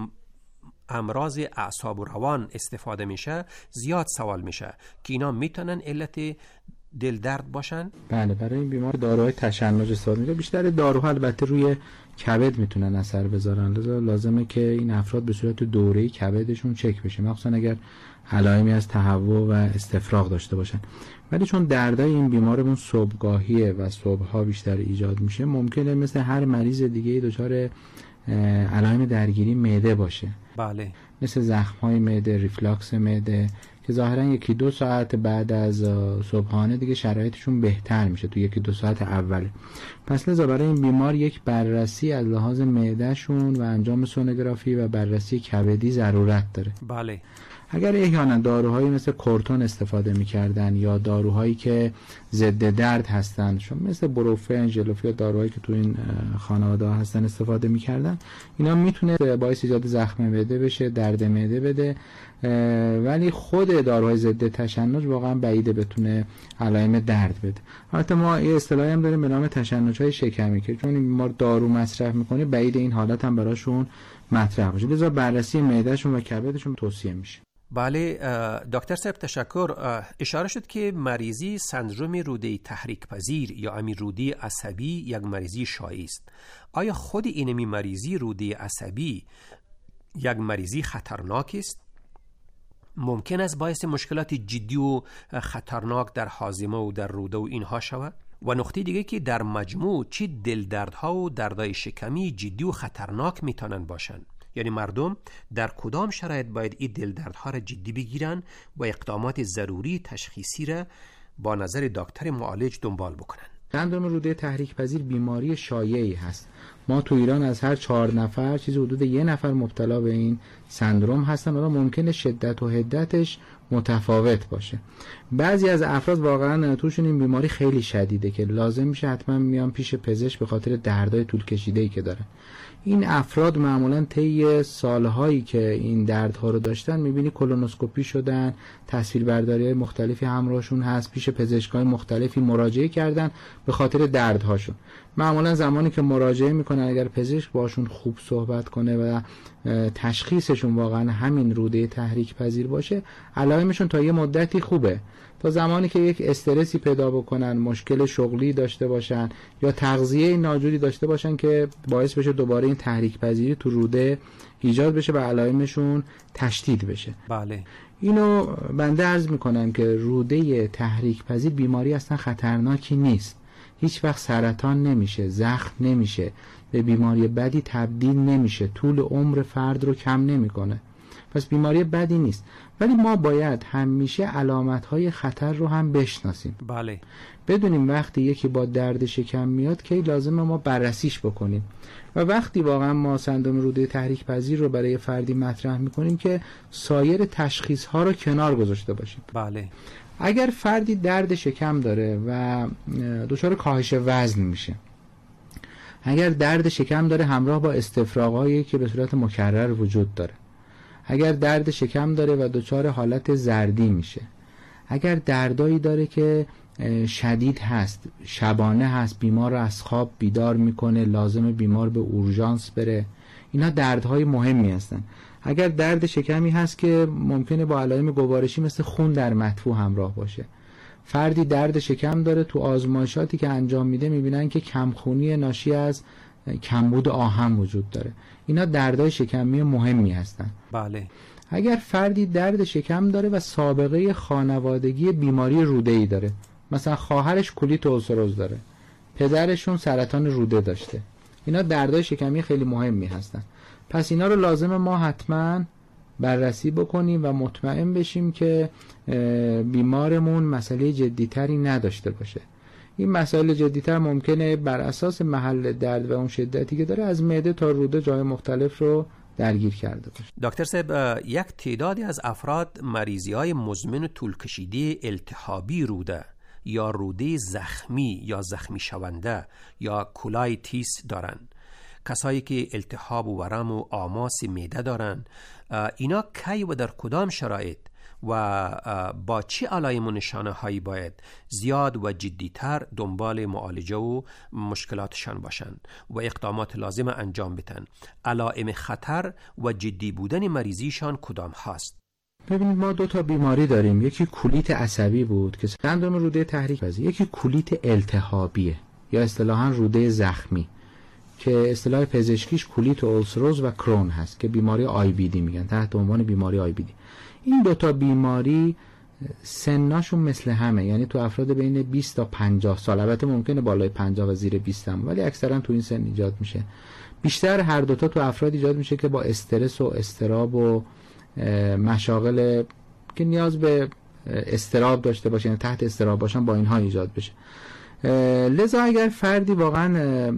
امراض اعصاب و روان استفاده میشه زیاد سوال میشه که اینا میتونن علت دل درد باشن؟ بله، برای این بیمار داروهای تشنج استفاده میشه. بیشتر داروها البته روی کبد میتونن اثر بذارن، لذا لازمه که این افراد به صورت دوره‌ای کبدشون چک بشه، مخصوصا اگر علائمی از تهوع و استفراغ داشته باشن. ولی چون دردای این بیمارمون صبحگاهیه و صبحها بیشتر ایجاد میشه، ممکنه مثل هر مریض دیگه‌ای دچار علائم درگیری معده باشه. بله، مثل زخم‌های معده، ریفلاکس معده که ظاهرا یکی دو ساعت بعد از صبحانه دیگه شرایطشون بهتر میشه، تو یکی دو ساعت اول. پس لذا برای این بیمار یک بررسی از لحاظ معدهشون و انجام سونوگرافی و بررسی کبدی ضرورت داره. بله. اگر احیانا داروهایی مثل کورتون استفاده میکردن یا داروهایی که ضد درد هستن، چون مثل بروفن، ژلوفی، داروهایی که تو این خانواده هستن استفاده میکردن، اینا میتونه باعث ایجاد زخم معده بشه، درد معده بده، ولی خود داروهای ضد تشنج واقعا بعیده بتونه علائم درد بده. البته ما یه اصطلاحی هم داریم به نام تشنج‌های شکمی که چون این بیمار دارو مصرف میکنه بعید این حالت هم براشون مطرح باشه، لذا بررسی معدهشون و کبدشون توصیه میشه. بله دکتر صاحب تشکر. اشاره شد که مریضی سندروم روده تحریک پذیر یا امی روده عصبی یک مریضی شایع است. آیا خود اینمی مریضی روده عصبی یک مریضی خطرناک است؟ ممکن است باعث مشکلات جدی و خطرناک در هاضمه و در روده و اینها شود؟ و نقطه دیگه که در مجموع چی دلدردها و دردهای شکمی جدی و خطرناک میتونن باشن؟ یعنی مردم در کدام شرایط باید این دلدردها را جدی بگیرن و اقدامات ضروری تشخیصی را با نظر دکتر معالج دنبال بکنن؟ سندروم روده تحریک پذیر بیماری شایعی هست. ما تو ایران از هر چهار نفر چیزی حدود یه نفر مبتلا به این سندروم هستن و ممکنه شدت و حدتش متفاوت باشه. بعضی از افراد واقعا توشون این بیماری خیلی شدیده که لازم میشه حتما میان پیش پزشک به خاطر دردهای طول کشیده‌ای که دارن. این افراد معمولا طی سالهایی که این دردها رو داشتن میبینی کولونوسکوپی شدن، تصویربرداری مختلفی همراهشون هست، پیش پزشکای مختلفی مراجعه کردن به خاطر دردهاشون. معمولا زمانی که مراجعه میکنن اگر پزشک باشون خوب صحبت کنه و تشخیصشون واقعا همین روده تحریک پذیر باشه، علائمشون تا یه مدتی خوبه. تا زمانی که یک استرسی پیدا بکنن، مشکل شغلی داشته باشن یا تغذیه ناجوری داشته باشن که باعث بشه دوباره این تحریک پذیری تو روده ایجاد بشه و علائمشون تشدید بشه. بله. اینو بنده عرض میکنم که روده تحریک پذیر بیماری اصلا خطرناکی نیست. هیچ وقت سرطان نمیشه، زخم نمیشه، به بیماری بدی تبدیل نمیشه، طول عمر فرد رو کم نمیکنه. پس بیماری بدی نیست، ولی ما باید همیشه علامت‌های خطر رو هم بشناسیم. بله. بدونیم وقتی یکی با درد شکم میاد که لازمه ما بررسیش بکنیم و وقتی واقعا ما سندروم روده تحریک پذیر رو برای فردی مطرح میکنیم که سایر تشخیص‌ها رو کنار گذاشته باشیم. بله. اگر فردی درد شکم داره و دچار کاهش وزن میشه، اگر درد شکم داره همراه با استفراغایی که به صورت مکرر وجود داره، اگر درد شکم داره و دچار حالت زردی میشه، اگر دردایی داره که شدید هست، شبانه هست، بیمار رو از خواب بیدار میکنه، لازم بیمار به اورژانس بره، اینا دردهای مهمی هستن. اگر درد شکمی هست که ممکنه با علائم گوارشی مثل خون در مدفوع همراه باشه، فردی درد شکم داره، تو آزمایشاتی که انجام میده میبینن که کمخونی ناشی از کمبود آهن وجود داره، اینا دردهای شکمی مهمی هستن. بله. اگر فردی درد شکم داره و سابقه خانوادگی بیماری روده‌ای داره، مثلا خواهرش کولیت اوسروز داره، پدرشون سرطان روده داشته، اینا دردهای شکمی خیلی مهمی هستن. پس اینا رو لازمه ما حتما بررسی بکنیم و مطمئن بشیم که بیمارمون مسئله جدیتری نداشته باشه. این مسائل جدیتر ممکنه بر اساس محل درد و اون شدتی که داره از معده تا روده جای مختلف رو درگیر کرده باشه. دکتر صاحب، یک تعدادی از افراد مریضی های مزمن و طول کشیده التهابی روده یا روده زخمی یا زخمی شونده یا کولایتیس دارند. کسایی که التهاب و ورم و آماس معده دارند، اینا کی و در کدام شرایط و با چه علائم و نشانه هایی باید زیاد و جدیتر دنبال معالجه و مشکلاتشان باشند و اقدامات لازم انجام بدن؟ علائم خطر و جدی بودن مریضیشان کدام هاست؟ ببینید ما دو تا بیماری داریم، یکی کولیت عصبی بود که سندرم روده تحریک پذیر، یکی کولیت التهابیه یا اصطلاحاً روده زخمی که اصطلاح پزشکیش کولیت اولسروز و کرون هست که بیماری آی بی دی میگن، تحت عنوان بیماری آی بی دی. این دوتا بیماری سناشون مثل همه، یعنی تو افراد بین بیست تا پنجاه سال، البته ممکنه بالای پنجاه و زیر بیست هم، ولی اکثرا تو این سن ایجاد میشه. بیشتر هر دوتا تو افراد ایجاد میشه که با استرس و اضطراب و مشاغل که نیاز به اضطراب داشته باشه، یعنی تحت اضطراب باشن، با اینها ایجاد بشه. لذا اگر فردی واقعا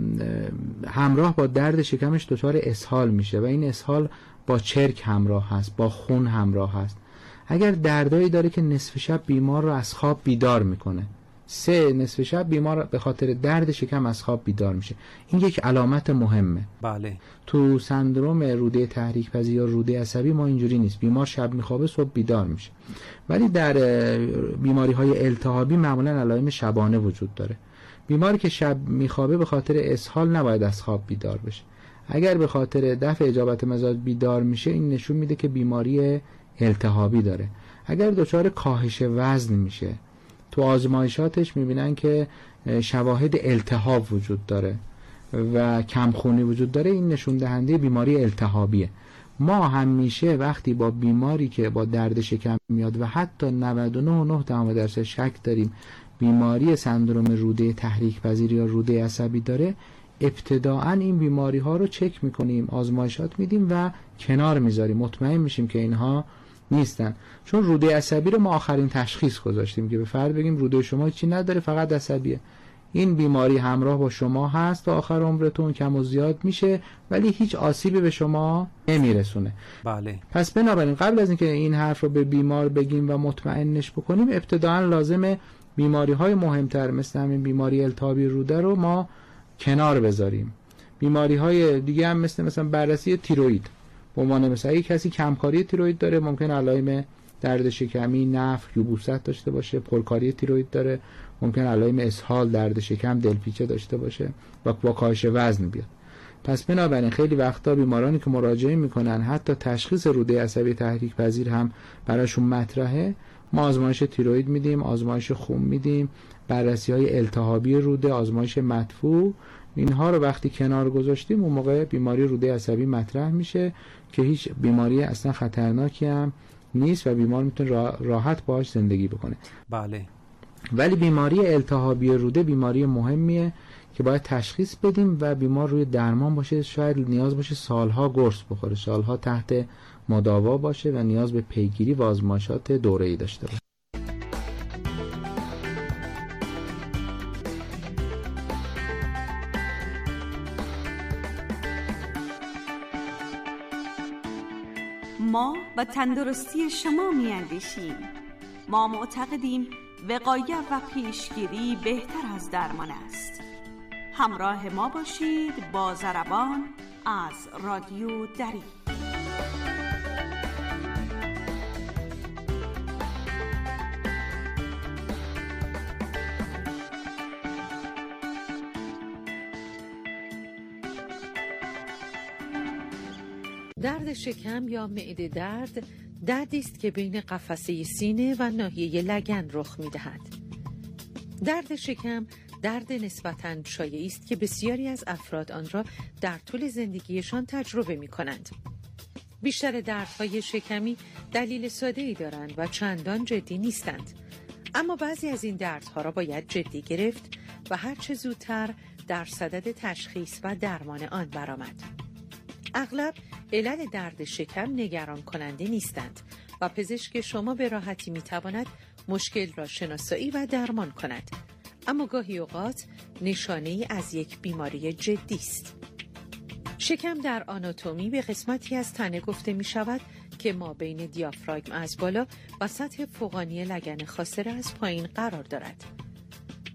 همراه با درد شکمش دچار اسهال میشه و این اسهال با چرک همراه هست، با خون همراه هست، اگر دردایی داره که نصف شب بیمار رو از خواب بیدار میکنه، سه نصف شب بیمار به خاطر درد شکم از خواب بیدار میشه، این یک علامت مهمه. بله. تو سندروم روده تحریک پذیر یا روده عصبی ما اینجوری نیست، بیمار شب میخوابه صبح بیدار میشه، ولی در بیماری های التهابی معمولا علائم شبانه وجود داره. بیماری که شب میخوابه به خاطر اسهال نباید از خواب بیدار بشه. اگر به خاطر دفع اجابت مزاج بیدار میشه، این نشون میده که بیماری التهابی داره. اگر دچار کاهش وزن میشه، تو آزمایشاتش میبینن که شواهد التهاب وجود داره و کمخونی وجود داره، این نشون دهنده بیماری التهابیه. ما همیشه وقتی با بیماری که با درد شکم میاد و حتی نود و نه و نه درصد شک داریم بیماری سندروم روده تحریک پذیر یا روده عصبی داره، ابتداعاً این بیماری ها رو چک میکنیم، آزمایشات میدیم و کنار میذاریم، مطمئن میشیم که اینها نیستن. چون روده عصبی رو ما آخرین تشخیص گذاشتیم که به فرد بگیم روده شما چی نداره، فقط عصبیه. این بیماری همراه با شما هست تا آخر عمرتون، کم و زیاد میشه ولی هیچ آسیبی به شما نمیرسونه. بله. پس بنابراین قبل از اینکه این حرف رو به بیمار بگیم و مطمئنش بکنیم، ابتداعاً لازمه بیماری های مهمتر مثل همین بیماری التهابی روده رو ما کنار بذاریم. بیماری های دیگه هم مثل مثلا بررسی تیروئید، به عنوان مثلا اگه کسی کمکاری تیروئید داره، ممکن علائم درد شکمی، نفخ، یبوست داشته باشه. پرکاری تیروئید داره، ممکن علائم اسهال، درد شکم، دلپیچه داشته باشه و با کاهش وزن بیاد. پس بنابراین خیلی وقتا بیمارانی که مراجعه میکنن حتی تشخیص روده عصبی تحریک پذیر هم براشون مطرحه، ما آزمایش تیروئید میدیم، آزمایش خون میدیم، بررسی های التهابی روده، آزمایش مدفوع، اینها رو وقتی کنار گذاشتیم اون موقع بیماری روده عصبی مطرح میشه که هیچ بیماری اصلا خطرناکی هم نیست و بیمار میتونه راحت باهاش زندگی بکنه. بله. ولی بیماری التهابی روده بیماری مهمیه که باید تشخیص بدیم و بیمار روی درمان باشه، شاید نیاز باشه سالها قرص بخوره، سالها تحت مداوا باشه و نیاز به پیگیری و آزمایشات دوره‌ای داشته باشه. ما و تندرستی شما می‌اندیشیم. ما معتقدیم وقایت و پیشگیری بهتر از درمان است. همراه ما باشید با ضربان از رادیو دری. درد شکم یا معده درد دردی است که بین قفسه سینه و ناحیه لگن رخ می‌دهد. درد شکم درد نسبتاً شایعی است که بسیاری از افراد آن را در طول زندگیشان تجربه می‌کنند. بیشتر دردهای شکمی دلیل ساده‌ای دارند و چندان جدی نیستند. اما بعضی از این دردها را باید جدی گرفت و هر چه زودتر در صدد تشخیص و درمان آن برآمد. اغلب علل درد شکم نگران کننده نیستند و پزشک شما به راحتی میتواند مشکل را شناسایی و درمان کند، اما گاهی اوقات نشانه‌ای از یک بیماری جدی است. شکم در آناتومی به قسمتی از تنه گفته می شود که ما بین دیافراگم از بالا و سطح فوقانی لگن خاصره از پایین قرار دارد.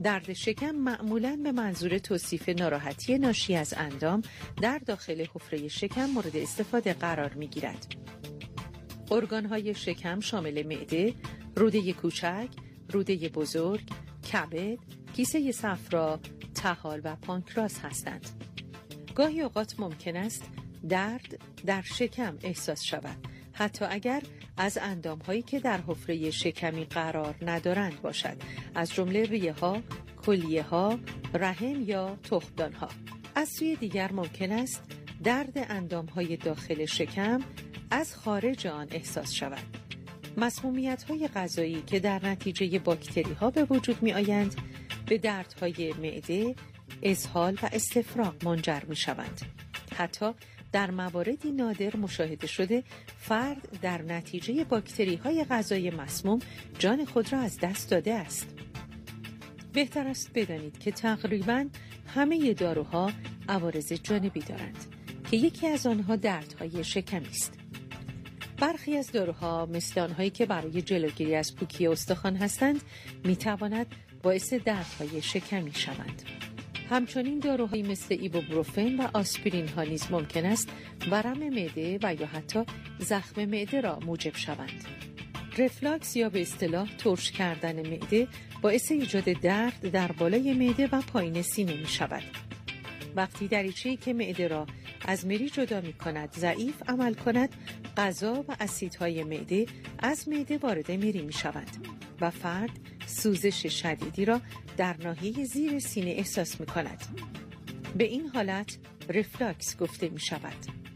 درد شکم معمولاً به منظور توصیف ناراحتی ناشی از اندام در داخل حفره شکم مورد استفاده قرار می‌گیرد. ارگان‌های شکم شامل معده، روده کوچک، روده بزرگ، کبد، کیسه صفرا، طحال و پانکراس هستند. گاهی اوقات ممکن است درد در شکم احساس شود، حتی اگر از اندام‌هایی که در حفره شکمی قرار ندارند باشد، از جمله ریه‌ها، کلیه‌ها، رحم یا تخمدان‌ها. از سوی دیگر ممکن است درد اندام‌های داخل شکم از خارج آن احساس شود. مسمومیت‌های غذایی که در نتیجه باکتری‌ها به وجود می‌آیند، به دردهای معده، اسهال و استفراغ منجر می‌شوند. حتی در مواردی نادر مشاهده شده فرد در نتیجه باکتری‌های غذای مسموم جان خود را از دست داده است. بهتر است بدانید که تقریباً همه داروها عوارض جانبی دارند که یکی از آنها دردهای شکمی است. برخی از داروها مثل آنهایی که برای جلوگیری از پوکی استخوان هستند می‌تواند باعث دردهای شکمی شوند. همچنین داروهایی مثل ایبوپروفن و آسپرین ها نیز ممکن است ورم معده و یا حتی زخم معده را موجب شوند. رفلاکس یا به اصطلاح ترش کردن معده باعث ایجاد درد در بالای معده و پایین سینه می شود. وقتی دریچه‌ای که معده را از مری جدا می کند ضعیف عمل کند، غذا و اسیدهای معده از معده وارد مری می شوند و فرد سوزش شدیدی را در ناحیه زیر سینه احساس می کند. به این حالت رفلاکس گفته می شود.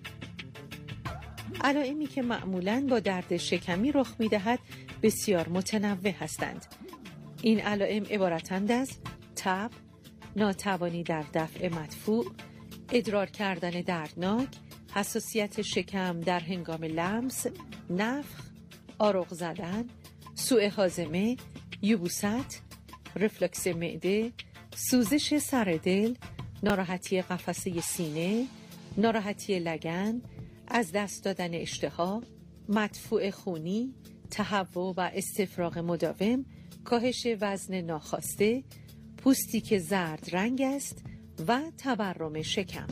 علائمی که معمولاً با درد شکمی رخ می دهد بسیار متنوع هستند. این علائم عبارتند از تب، ناتوانی در دفع مدفوع، ادرار کردن دردناک، حساسیت شکم در هنگام لمس، نفخ، آرق زدن، سوء هاضمه، یبوست، رفلکس معده، سوزش سر دل، ناراحتی قفسه سینه، ناراحتی لگن، از دست دادن اشتها، مدفوع خونی، تهوع و استفراغ مداوم، کاهش وزن ناخواسته، پوستی که زرد رنگ است و تورم شکم.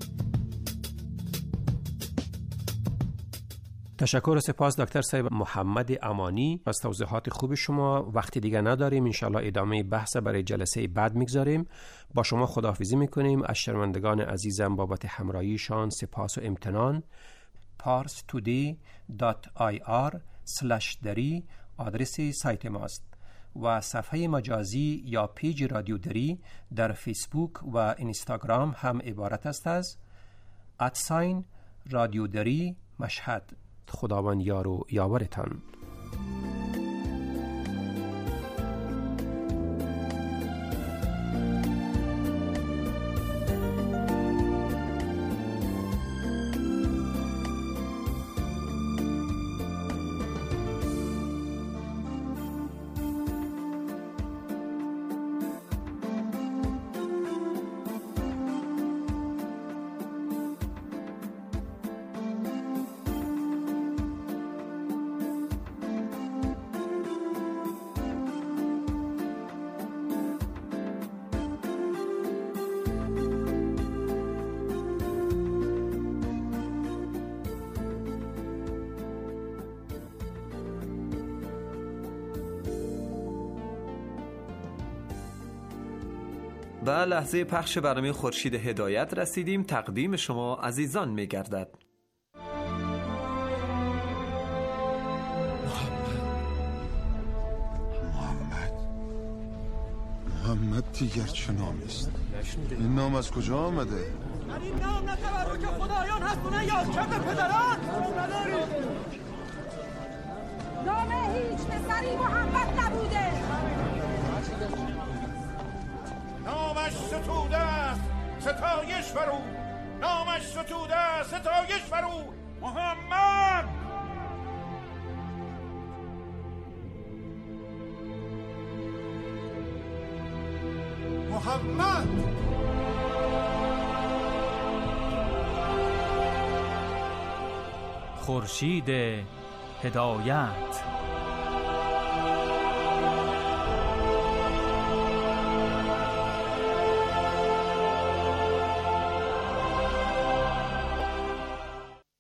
تشکر و سپاس دکتر صاحب محمد امانی از توضیحات خوب شما. وقتی دیگه نداریم، انشالله ادامه بحث برای جلسه بعد میگذاریم. با شما خداحافظی میکنیم. از شنوندگان عزیزم بابت همراهیشان سپاس و امتنان. پارس تودی دات آی آر سلش دری آدرس سایت ماست و صفحه مجازی یا پیج رادیو دری در فیسبوک و اینستاگرام هم عبارت است از ادساین رادیو دری مشهد. خداوند یار و یاورتان. و لحظه پخش برنامه خورشید هدایت رسیدیم. تقدیم شما عزیزان می گردد. محمد محمد دیگر چه نامی است؟ این نام از کجا آمده؟ این نام نه تبرک خدایان هست و نه یادکرد پدران. نام هیچ پسری محمد نبوده. نامش ستوده است ستایش بر او، نامش ستوده است ستایش بر او. محمد محمد خورشید هدایت.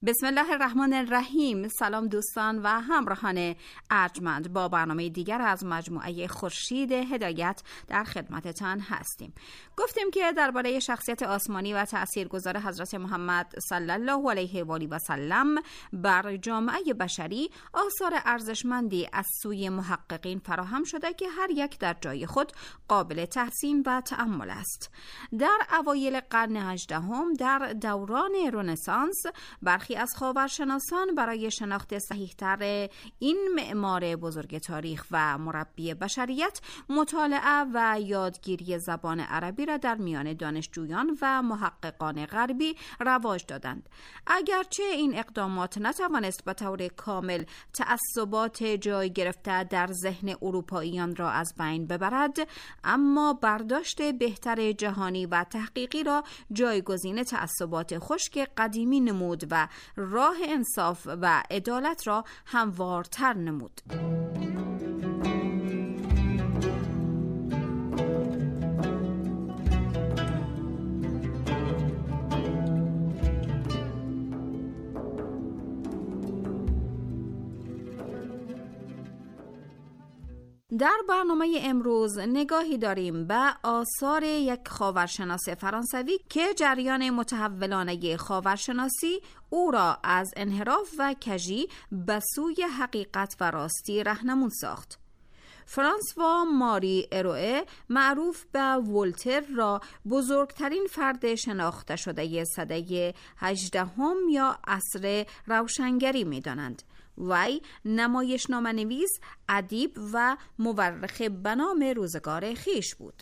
بسم الله الرحمن الرحیم. سلام دوستان و همراهان ارجمند، با برنامه دیگر از مجموعه خورشید هدایت در خدمتتان هستیم. گفتیم که درباره شخصیت آسمانی و تاثیرگذار حضرت محمد صلی الله علیه و آله و سلم بر جامعه بشری آثار ارزشمندی از سوی محققین فراهم شده که هر یک در جای خود قابل تحسین و تأمل است. در اوایل قرن هجدهم در دوران رنسانس برخی از خاورشناسان برای شناخت صحیح‌تر این معمار بزرگ تاریخ و مربی بشریت مطالعه و یادگیری زبان عربی را در میان دانشجویان و محققان غربی رواج دادند. اگرچه این اقدامات نتوانست به طور کامل تعصبات جای گرفته در ذهن اروپاییان را از بین ببرد، اما برداشت بهتر جهانی و تحقیقی را جایگزین تعصبات خشک قدیمی نمود و راه انصاف و عدالت را هموارتر نمود. در برنامه امروز نگاهی داریم به آثار یک خاورشناس فرانسوی که جریان متحولانه خاورشناسی او را از انحراف و کژی به سوی حقیقت و راستی راهنمون ساخت. فرانسوا ماری اروئه، معروف به ولتر، را بزرگترین فرد شناخته شده سده هجدهم یا عصر روشنگری می دانند. وی نمایشنامه نویس، ادیب و مورخ به نام روزگار خویش بود.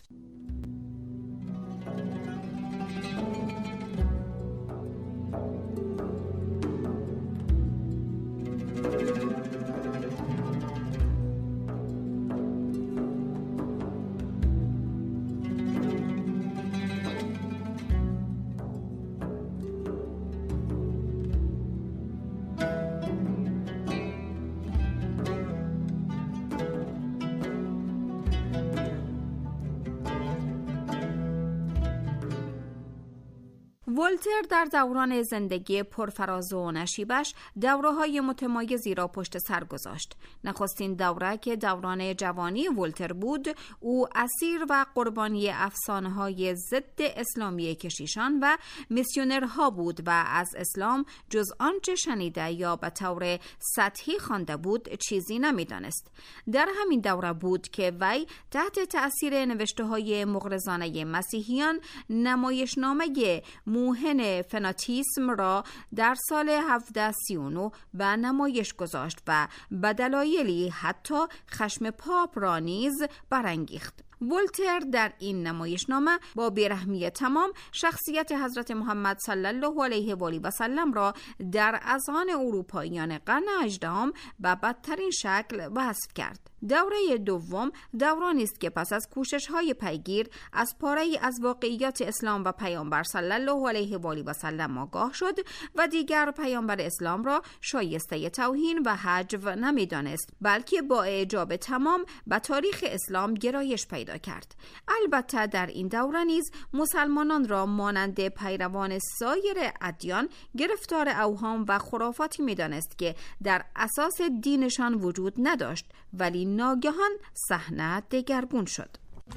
ولتر در دوران زندگی پرفراز و نشیبش دوره‌های متمایزی را پشت سر گذاشت. نخستین دوره که دوران جوانی ولتر بود، او اسیر و قربانی افسانه‌های ضد اسلامی کشیشان و میسیونرها بود و از اسلام جز آنچه شنیده یا به طور سطحی خوانده بود چیزی نمی‌دانست. در همین دوره بود که وی تحت تأثیر نوشته‌های مغرضانه مسیحیان نمایشنامه موهن فناتیسم را در سال هفده سی و نه به نمایش گذاشت و به دلایلی حتی خشم پاپ را نیز برانگیخت. ولتر در این نمایشنامه با بیرحمی تمام شخصیت حضرت محمد صلی الله علیه و آله و سلم را در اذهان اروپاییان قرن هجدهم به بدترین شکل وصف کرد. دوره دوم دورانی است که پس از کوشش‌های پیگیر از پاره‌ای از واقعیات اسلام و پیامبر صلی الله علیه و آله و سلم آگاه شد و دیگر پیامبر اسلام را شایسته توهین و حجو نمی‌دانست، بلکه با اعجاب تمام به تاریخ اسلام گرایش پیدا کرد. البته در این دوره نیز مسلمانان را مانند پیروان سایر ادیان گرفتار اوهام و خرافاتی می‌دانست که در اساس دینشان وجود نداشت، ولی ناگهان صحنه دگرگون شد.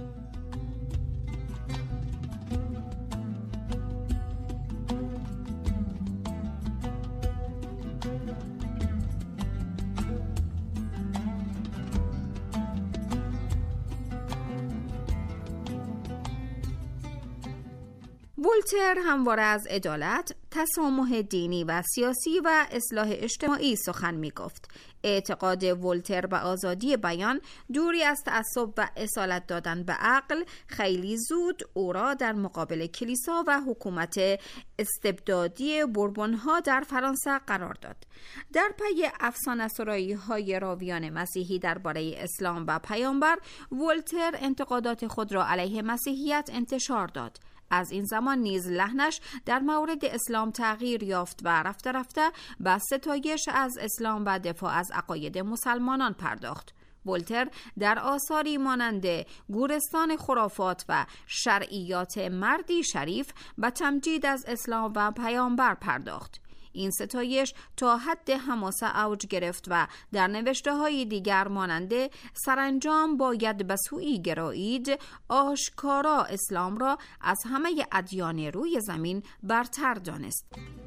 ولتر همواره از عدالت، تسامح دینی و سیاسی و اصلاح اجتماعی سخن می گفت. اعتقاد ولتر به آزادی بیان، دوری از تعصب و اصالت دادن به عقل، خیلی زود او را در مقابل کلیسا و حکومت استبدادی بوربونها در فرانسه قرار داد. در پی افسانه‌سرایی های راویان مسیحی درباره اسلام و پیامبر، ولتر انتقادات خود را علیه مسیحیت انتشار داد. از این زمان نیز لحنش در مورد اسلام تغییر یافت و رفته رفته به ستایش از اسلام و دفاع از عقاید مسلمانان پرداخت. ولتر در آثاری مانند گورستان خرافات و شرعیات مردی شریف به تمجید از اسلام و پیامبر پرداخت. این ستایش تا حد حماسه اوج گرفت و در نوشته های دیگر ماننده سرانجام باید به سویی گرایید آشکارا اسلام را از همه ادیان روی زمین برتر دانست.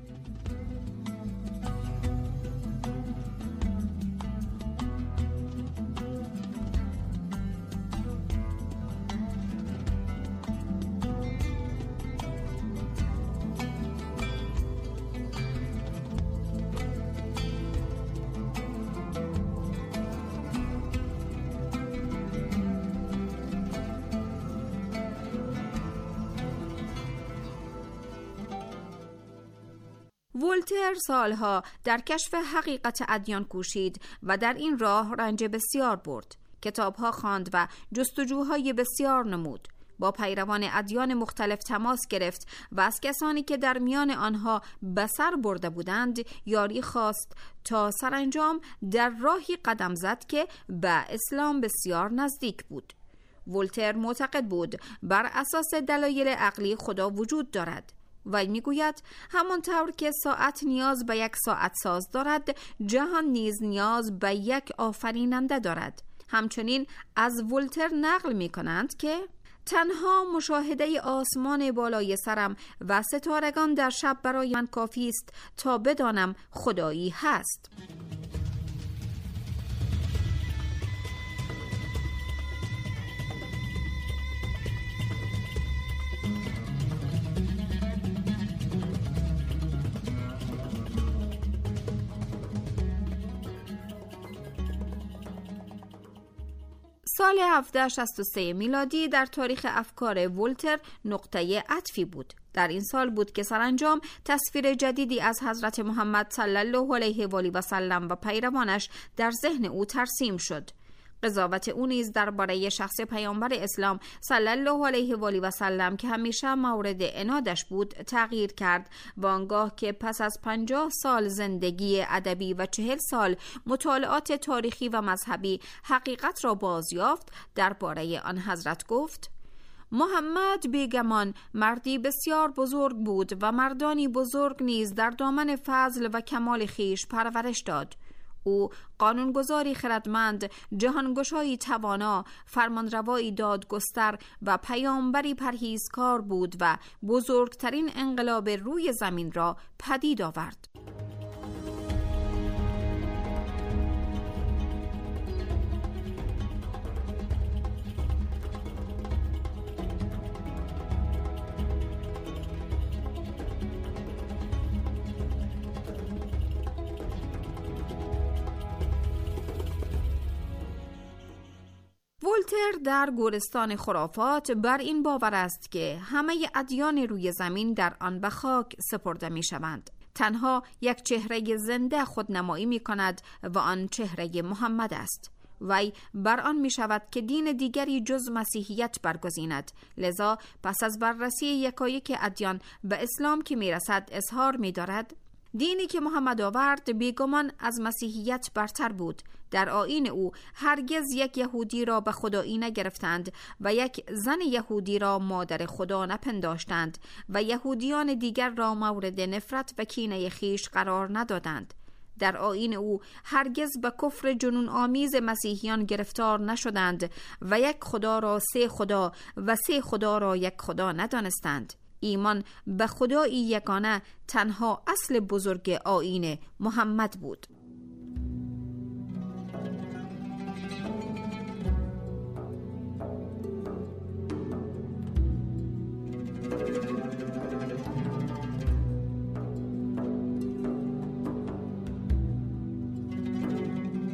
ولتر سالها در کشف حقیقت ادیان کوشید و در این راه رنج بسیار برد. کتابها خواند و جستجوهای بسیار نمود. با پیروان ادیان مختلف تماس گرفت و از کسانی که در میان آنها به سر برده بودند یاری خواست تا سرانجام در راهی قدم زد که به اسلام بسیار نزدیک بود. ولتر معتقد بود بر اساس دلایل عقلی خدا وجود دارد. وی میگوید همانطور که ساعت نیاز به یک ساعت ساز دارد، جهان نیز نیاز به یک آفریننده دارد. همچنین از ولتر نقل می کنند که تنها مشاهده آسمان بالای سرم و ستارگان در شب برای من کافی است تا بدانم خدایی هست. سال هفده شصت و سه میلادی در تاریخ افکار ولتر نقطه عطفی بود. در این سال بود که سرانجام تصویر جدیدی از حضرت محمد صلی الله علیه و آله و سلم و پیروانش در ذهن او ترسیم شد. قضاوت او نیز درباره شخص پیامبر اسلام صلی الله علیه و آله و سلم که همیشه مورد عنادش بود تغییر کرد و آنگاه که پس از پنجاه سال زندگی ادبی و چهل سال مطالعات تاریخی و مذهبی حقیقت را بازیافت، درباره آن حضرت گفت: محمد بیگمان مردی بسیار بزرگ بود و مردانی بزرگ نیز در دامن فضل و کمال خیش پرورش داد. او قانونگذاری خردمند، جهانگشایی توانا، فرمانروایی دادگستر و پیامبری پرهیزکار بود و بزرگترین انقلاب روی زمین را پدید آورد. ولتر در گورستان خرافات بر این باور است که همه ادیان روی زمین در آن به خاک سپرده می شوند. تنها یک چهره زنده خودنمایی می کند و آن چهره محمد است. وی بر آن می شود که دین دیگری جز مسیحیت برگزیند. لذا پس از بررسی یکایک ادیان به اسلام که می رسد اظهار می دارد: دینی که محمد آورد بیگمان از مسیحیت برتر بود. در آیین او هرگز یک یهودی را به خدایی نگرفتند و یک زن یهودی را مادر خدا نپنداشتند و یهودیان دیگر را مورد نفرت و کینه خیش قرار ندادند. در آیین او هرگز به کفر جنون آمیز مسیحیان گرفتار نشدند و یک خدا را سه خدا و سه خدا را یک خدا ندانستند. ایمان به خدایی یگانه تنها اصل بزرگ آیین محمد بود.